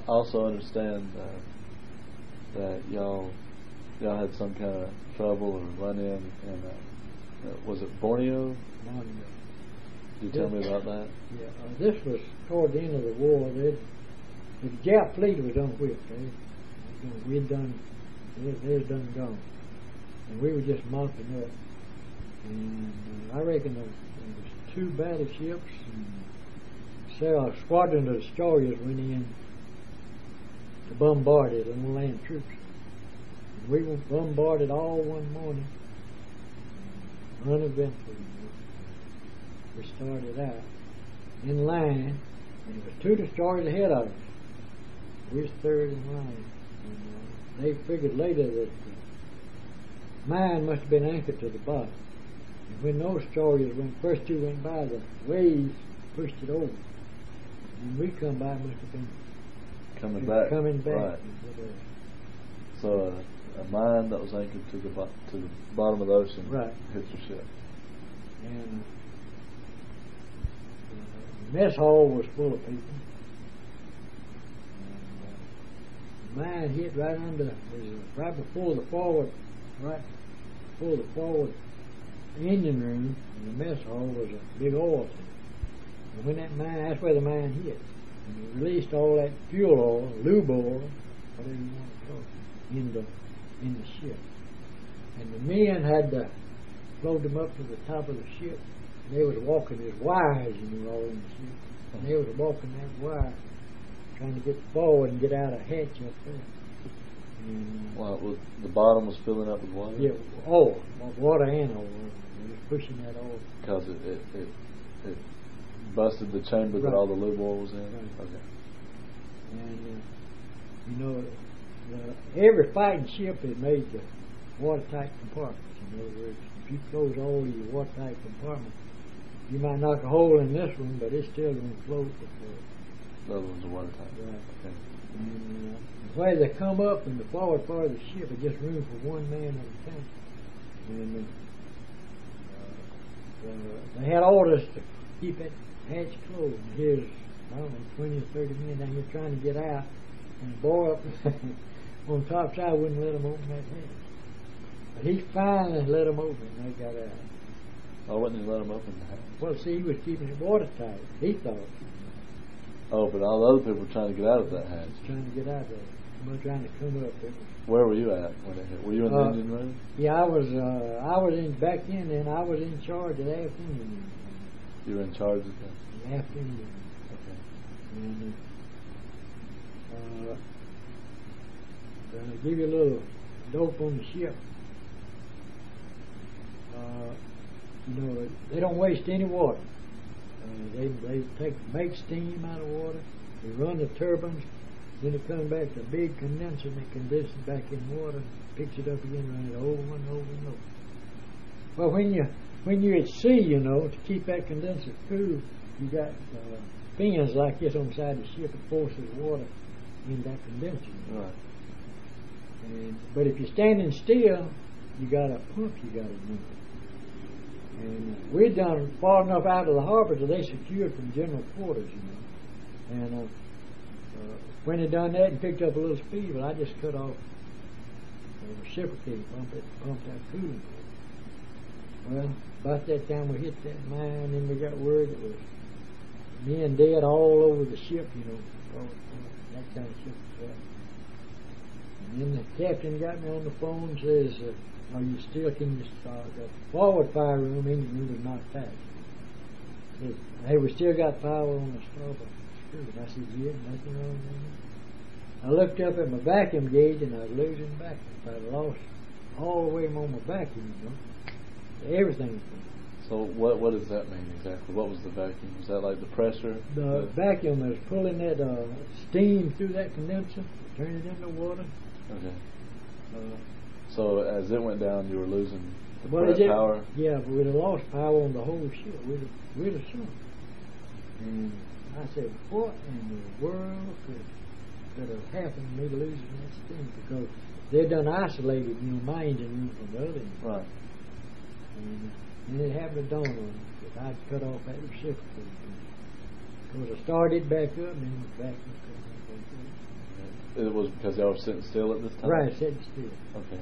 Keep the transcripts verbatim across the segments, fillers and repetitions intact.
also understand uh, that y'all y'all had some kind of trouble or run in, and uh, uh, was it Borneo? Borneo. Can you tell me about that? Yeah, uh, this was toward the end of the war. They'd, the Jap fleet was unwhipped. They, we'd done, they, they was done gone, and we were just mopping up. And uh, I reckon there, there was two battleships and several squadron of destroyers went in to bombard it on land troops. And we were bombarded all one morning, uneventfully. We started out in line, and there was two destroyers ahead of us. We was third in line. And uh, they figured later that the mine must have been anchored to the bottom. And when those destroyers went, first two went by, the waves pushed it over. And we come by, must have been coming back. Coming back. Right. So uh, a mine that was anchored to the bo- to the bottom of the ocean right. hit your ship. And uh, the mess hall was full of people. And, uh, the mine hit right under, was right before the forward, right before the forward engine room, and the mess hall was a big oil tank. And when that mine, that's where the mine hit. And it released all that fuel oil, lube oil, whatever you want to call it, in the, in the ship. And the men had to load them up to the top of the ship. And they was walking, there's wires, you know, all in the ship. And they was walking that wire, trying to get forward and get out a hatch up there. And, uh, Well, was, the bottom was filling up with water? Yeah, oil, water and oil. They was pushing that oil. Because it, it, it, it busted the chamber right. that all the lube oil was in? Right. Okay. And, uh, you know, the, every fighting ship had made the watertight compartments. In other words, if you close all of your watertight compartments, you might knock a hole in this one, but it's still going to float before. The other ones are watertight. Right. Okay. And uh, the way they come up in the forward part of the ship, it just room for one man at a time. And uh, uh, they had orders to keep that hatch closed. And here's, I don't know, twenty or thirty men down here trying to get out, and the boy up on the top side wouldn't let them open that hatch. But he finally let them open, and they got out. Oh, wouldn't he let them open the hatch? Well, see, he was keeping it watertight. He thought. Oh, but all the other people were trying to get out of that hatch. Trying to get out there. They were trying to come up. It was, Where were you at when it hit? Were you in the uh, engine room? Yeah, I was. Uh, I was in back in, and I was in charge of the aft engine room. You were in charge of that? The aft engine room. Okay. And uh, uh, to give you a little dope on the ship. Uh, you know, they don't waste any water. Uh, they they take make steam out of water. They run the turbines. Then it comes back to a big condenser, and it condenses back in water, picks it up again, run it over and over and over. Well, when you when you're at sea, you know, to keep that condenser cool, you got uh, fins like this on the side of the ship that forces water in that condenser. Right. And, but if you're standing still, you got a pump you got to run. And uh, we'd done far enough out of the harbor till they secured from general quarters, you know. And uh, uh, when they done that and picked up a little speed, well, I just cut off the reciprocating pump it, pumped out cooling. Well, about that time we hit that mine, and then we got word it was men dead all over the ship, you know. Oh, oh, that kind of ship was that. And then the captain got me on the phone and says, uh, are you still, can you, uh, the forward fire room, engine room was knocked out. Said, hey, we still got power on the starboard screw. And I said, yeah, nothing wrong with that. I looked up at my vacuum gauge, and I was losing vacuum. I lost all the way on my vacuum, you know. Everything was gone. So what what does that mean exactly? What was the vacuum? Was that like the pressure? The the vacuum was pulling that uh, steam through that condenser, turning it into water. Okay. Uh, So as it went down, you were losing the well, press it, power? Yeah, but we'd have lost power on the whole ship. We'd have, we'd have sunk. And I said, what in the world could, could have happened to me losing that steam? Because they'd done isolated, you know, my engine room from the other engine. Right. And, and it happened to dawn on me that I'd cut off that reciprocating. Because I started back up, and then the vacuum cut back up. it was because y'all were sitting still at this time? Right, sitting still. Okay.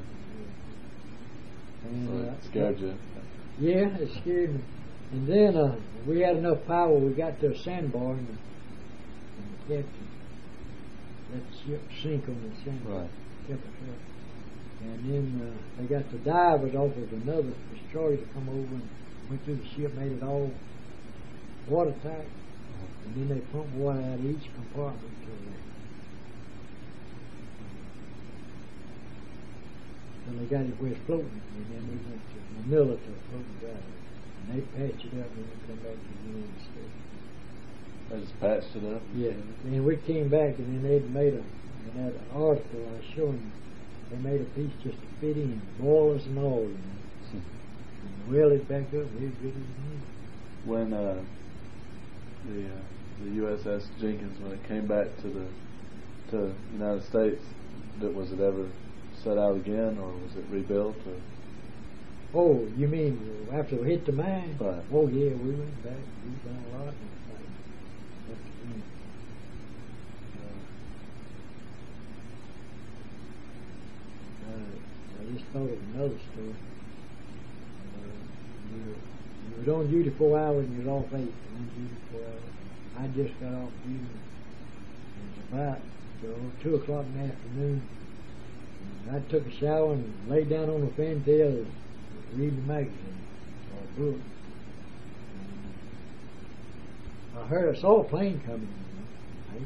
And, So uh, it scared you. Yeah, it scared me. And then uh, we had enough power. We got to a sandbar, and the, and the captain let the ship sink on the sandbar. Right. Kept us up. And then uh, they got the divers offered another destroyer to come over and went through the ship, made it all watertight. And then they pumped water out of each compartment till they, till they got it where it's floating. And then we went to Manila to a floating diver. And they patched it up and we come back to the United States. They just patched it up? Yeah. And we came back and then they'd made a, in that article I was showing you, they made a piece just to fit in, boilers and all, you know. And weld it back up, very good as new. When uh, the uh, the U S S Jenkins, when it came back to the to the United States, that was it ever set out again, or was it rebuilt? Or? Oh, you mean after we hit the mine? Right. Oh yeah, we went back. We've done a lot of things. Uh, uh, I just thought of another story. Uh, you, were, you were on duty four hours and you was off eight. On duty four hours. I just got off duty. It was about uh, two o'clock in the afternoon. And I took a shower and laid down on the fantail reading a magazine or a book. And I heard I saw a plane coming. You know.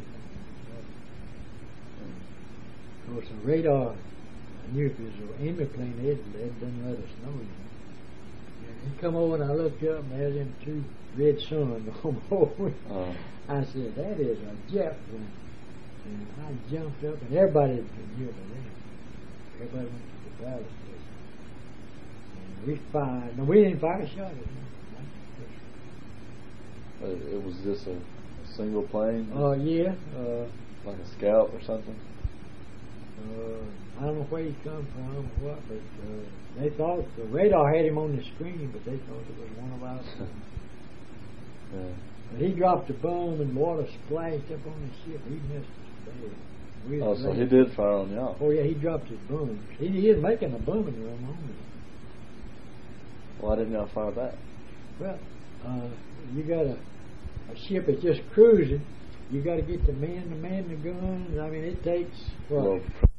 Of course, the radar, I knew if it was an enemy plane, they'd, they'd done let us know. You know. And he come over and I looked up and there was them two red suns on board. Uh. I said, that is a jet plane. And I jumped up and everybody had been here by then. Everybody went to the ballast station. And we fired. No, we didn't fire a shot at them. Uh, it was this a, a single plane? Oh, uh, yeah. Uh, like a scout or something? Uh, I don't know where he come from or what, but uh, they thought the radar had him on the screen, but they thought it was one of ours. Yeah. But he dropped a bomb and water splashed up on the ship. He missed us bad. We oh, so he did fire on y'all? Oh, yeah, he dropped his bombs. He, he is making a bombing run on it. Why didn't y'all fire back? Well, uh, you got a, a ship that's just cruising. You got to get the men to man the guns. I mean, it takes what? Well,